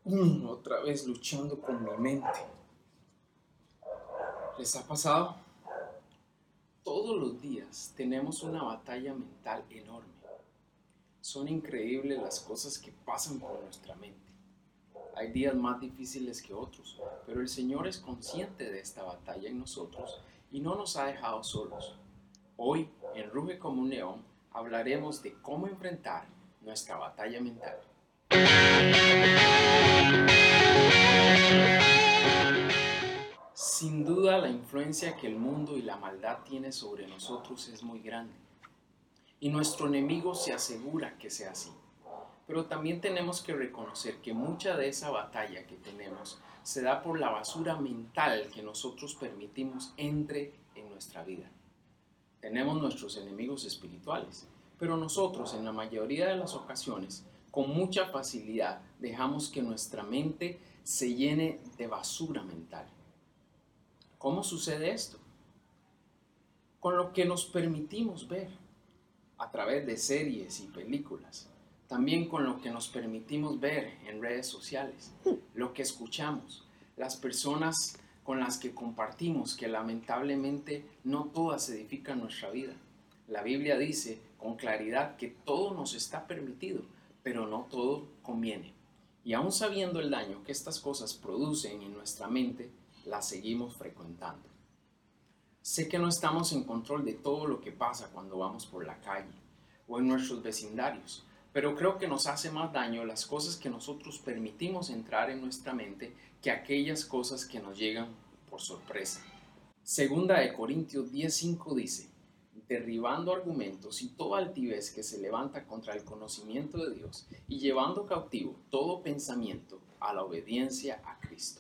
Otra vez luchando con mi mente. ¿Les ha pasado? Todos los días tenemos una batalla mental enorme. Son increíbles las cosas que pasan por nuestra mente. Hay días más difíciles que otros, pero el Señor es consciente de esta batalla en nosotros y no nos ha dejado solos. Hoy, en Ruge como un león, hablaremos de cómo enfrentar nuestra batalla mental. Sin duda, la influencia que el mundo y la maldad tiene sobre nosotros es muy grande. Y nuestro enemigo se asegura que sea así. Pero también tenemos que reconocer que mucha de esa batalla que tenemos se da por la basura mental que nosotros permitimos entre en nuestra vida. Tenemos nuestros enemigos espirituales, pero nosotros en la mayoría de las ocasiones, con mucha facilidad, dejamos que nuestra mente se llene de basura mental. ¿Cómo sucede esto? Con lo que nos permitimos ver a través de series y películas, también con lo que nos permitimos ver en redes sociales, lo que escuchamos, las personas con las que compartimos, que lamentablemente no todas edifican nuestra vida. La Biblia dice con claridad que todo nos está permitido, pero no todo conviene. Y aún sabiendo el daño que estas cosas producen en nuestra mente, las seguimos frecuentando. Sé que no estamos en control de todo lo que pasa cuando vamos por la calle o en nuestros vecindarios, pero creo que nos hace más daño las cosas que nosotros permitimos entrar en nuestra mente que aquellas cosas que nos llegan por sorpresa. Segunda de Corintios 10:5 dice, derribando argumentos y toda altivez que se levanta contra el conocimiento de Dios y llevando cautivo todo pensamiento a la obediencia a Cristo.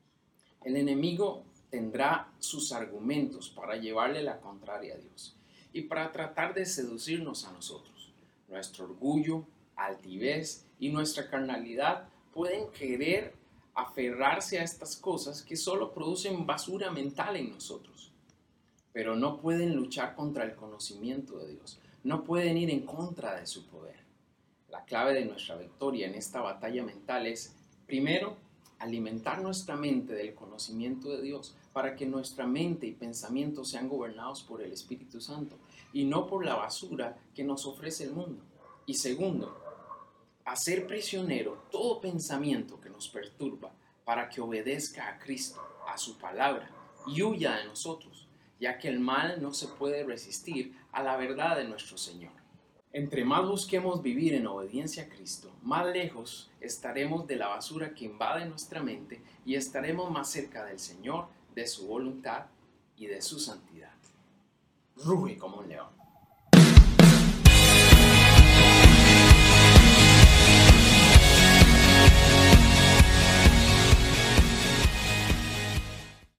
El enemigo tendrá sus argumentos para llevarle la contraria a Dios y para tratar de seducirnos a nosotros. Nuestro orgullo, altivez y nuestra carnalidad pueden querer aferrarse a estas cosas que solo producen basura mental en nosotros, pero no pueden luchar contra el conocimiento de Dios, no pueden ir en contra de su poder. La clave de nuestra victoria en esta batalla mental es, primero, alimentar nuestra mente del conocimiento de Dios para que nuestra mente y pensamientos sean gobernados por el Espíritu Santo y no por la basura que nos ofrece el mundo. Y segundo, hacer prisionero todo pensamiento que nos perturba para que obedezca a Cristo, a su palabra y huya de nosotros, ya que el mal no se puede resistir a la verdad de nuestro Señor. Entre más busquemos vivir en obediencia a Cristo, más lejos estaremos de la basura que invade nuestra mente y estaremos más cerca del Señor, de su voluntad y de su santidad. Ruge como un león.